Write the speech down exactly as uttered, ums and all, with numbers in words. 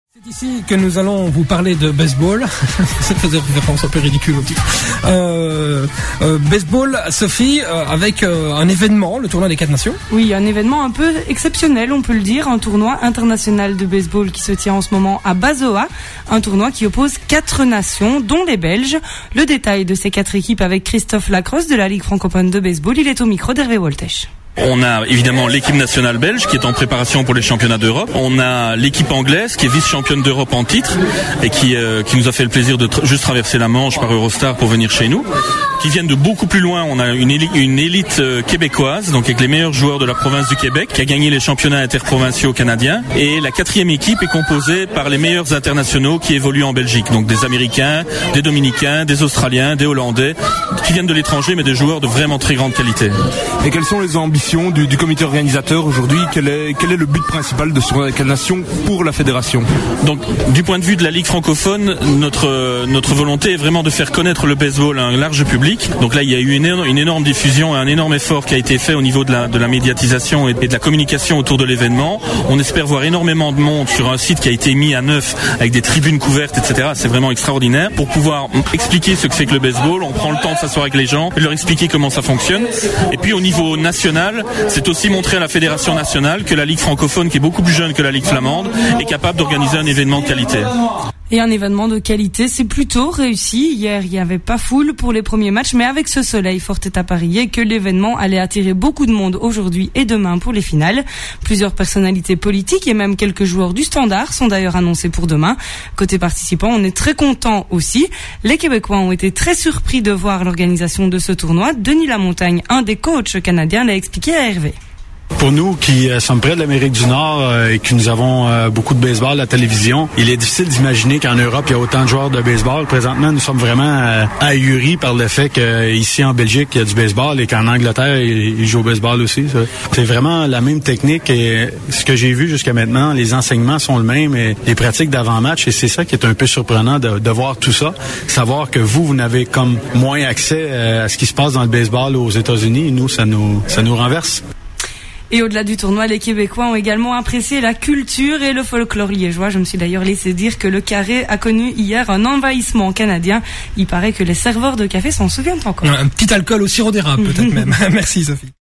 C'est ici que nous allons vous parler de baseball. Ça faisait référence un peu ridicule au titre. Euh, euh, baseball, Sophie, euh, avec euh, un événement, le tournoi des quatre nations. Oui, un événement un peu exceptionnel, on peut le dire, un tournoi international de baseball qui se tient en ce moment à Bazoa, un tournoi qui oppose quatre nations, dont les Belges. Le détail de ces quatre équipes avec Christophe Lacrosse de la Ligue francophone de baseball, il est au micro d'Hervé Woltech. On a évidemment l'équipe nationale belge qui est en préparation pour les championnats d'Europe. On a l'équipe anglaise qui est vice-championne d'Europe en titre et qui, euh, qui nous a fait le plaisir de tra- juste traverser la Manche par Eurostar pour venir chez nous. Qui viennent de beaucoup plus loin. On a une élite, une élite euh, québécoise, donc avec les meilleurs joueurs de la province du Québec, qui a gagné les championnats interprovinciaux canadiens. Et la quatrième équipe est composée par les meilleurs internationaux qui évoluent en Belgique. Donc des Américains, des Dominicains, des Australiens, des Hollandais, qui viennent de l'étranger, mais des joueurs de vraiment très grande qualité. Et quelles sont les ambitions du, du comité organisateur aujourd'hui? Quel est, quel est le but principal de ce tournoi des quatre nations pour la fédération? Donc, du point de vue de la Ligue francophone, notre notre volonté est vraiment de faire connaître le baseball à un large public. Donc là, il y a eu une énorme, une énorme diffusion et un énorme effort qui a été fait au niveau de la de la médiatisation et de la communication autour de l'événement. On espère voir énormément de monde sur un site qui a été mis à neuf avec des tribunes couvertes, et cetera. C'est vraiment extraordinaire pour pouvoir expliquer ce que c'est que le baseball. On prend le temps de s'asseoir avec les gens et de leur expliquer comment ça fonctionne. Et puis au niveau national, c'est aussi montrer à la fédération nationale que la Ligue francophone, qui est beaucoup plus jeune que la Ligue flamande, est capable d'organiser un événement de qualité. Et un événement de qualité, c'est plutôt réussi. Hier, il n'y avait pas foule pour les premiers matchs, mais avec ce soleil, fort est à parier que l'événement allait attirer beaucoup de monde aujourd'hui et demain pour les finales. Plusieurs personnalités politiques et même quelques joueurs du Standard sont d'ailleurs annoncés pour demain. Côté participants, on est très contents aussi. Les Québécois ont été très surpris de voir l'organisation de ce tournoi. Denis Lamontagne, un des coachs canadiens, l'a expliqué à Hervé. Pour nous qui euh, sommes près de l'Amérique du Nord euh, et que nous avons euh, beaucoup de baseball à la télévision, il est difficile d'imaginer qu'en Europe, il y a autant de joueurs de baseball. Présentement, nous sommes vraiment euh, ahuris par le fait qu'ici en Belgique, il y a du baseball et qu'en Angleterre, ils jouent au baseball aussi. Ça. C'est vraiment la même technique et ce que j'ai vu jusqu'à maintenant, les enseignements sont le même et les pratiques d'avant-match, et c'est ça qui est un peu surprenant de, de voir tout ça. Savoir que vous, vous n'avez comme moins accès euh, à ce qui se passe dans le baseball aux États-Unis, et nous, ça nous, ça nous renverse. Et au-delà du tournoi, les Québécois ont également apprécié la culture et le folklore liégeois. Je me suis d'ailleurs laissé dire que le carré a connu hier un envahissement canadien. Il paraît que les serveurs de café s'en souviennent encore. Un petit alcool au sirop d'érable, peut-être même. Merci Sophie.